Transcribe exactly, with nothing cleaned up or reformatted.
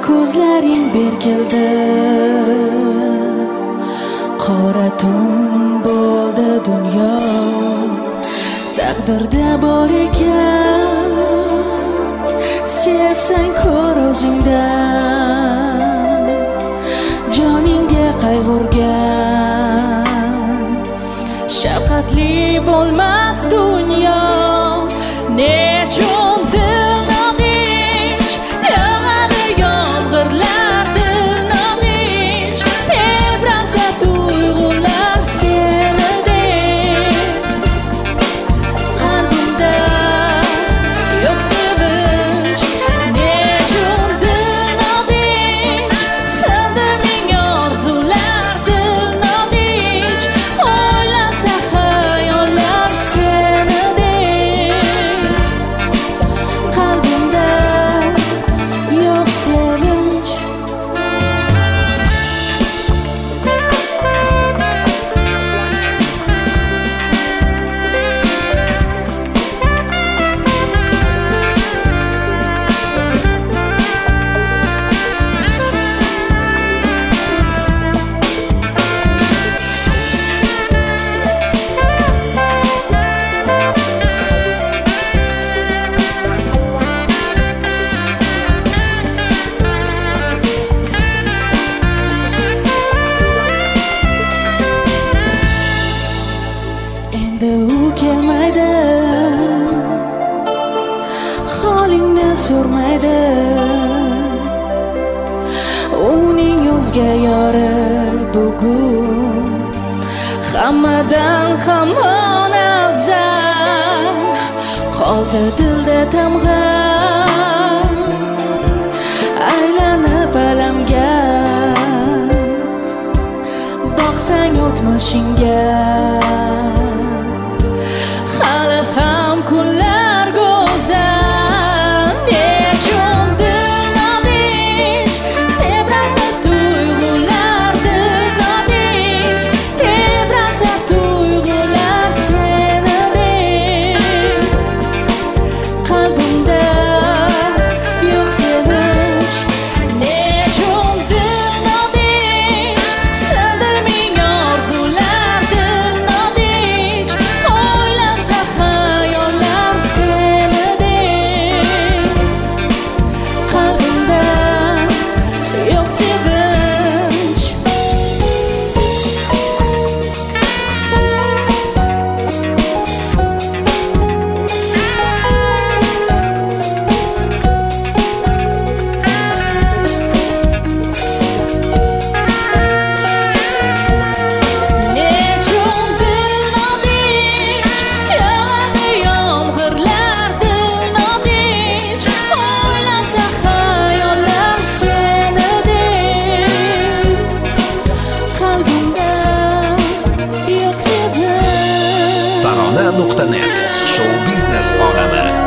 ko'zlaring berkildi, qora tun bo'ldi dunyo. Taqdirda bor ekan, sevsang ko'r o'zingdan, joningga qayg'urgan. Shafqatli bo'lmas dunyo, nechun dil nodinch, yog'adi yomg'irlar dil nodinch, tebransa tuyg'ular seni deb. Qalbimda yo'q sevinch, nechun dil nodinch, sindi ming orzular dil nodinch, o'ylansa xayollar seni deb. Qalbimda yo'q sevinch. Endi u kelmaydi, holingni so'rmaydi. Uning o'zga yori bugun hammadan hamon afzal. Qoldi dilda tamg'a, aylanib alamga, boqsang o'tmishingga. Hali ham kunlar go'zal, nechun dil nodinch, tebransa tuyg'ular dil nodinch, tebransa tuyg'ular seni deb. Qalbimda yo'q sevinch, nechun dil nodinch, sindi ming orzular dil nodinch, o'ylansa xayollar seni deb. Qalbimda yo'q sevinch. Nechun dil nodinch, yog'adi yomg'irlar dil nodinch, o'ylansa xayollar seni deb. Qalbimda yo'q sevinch. tarona nuqta net Show biznes olami.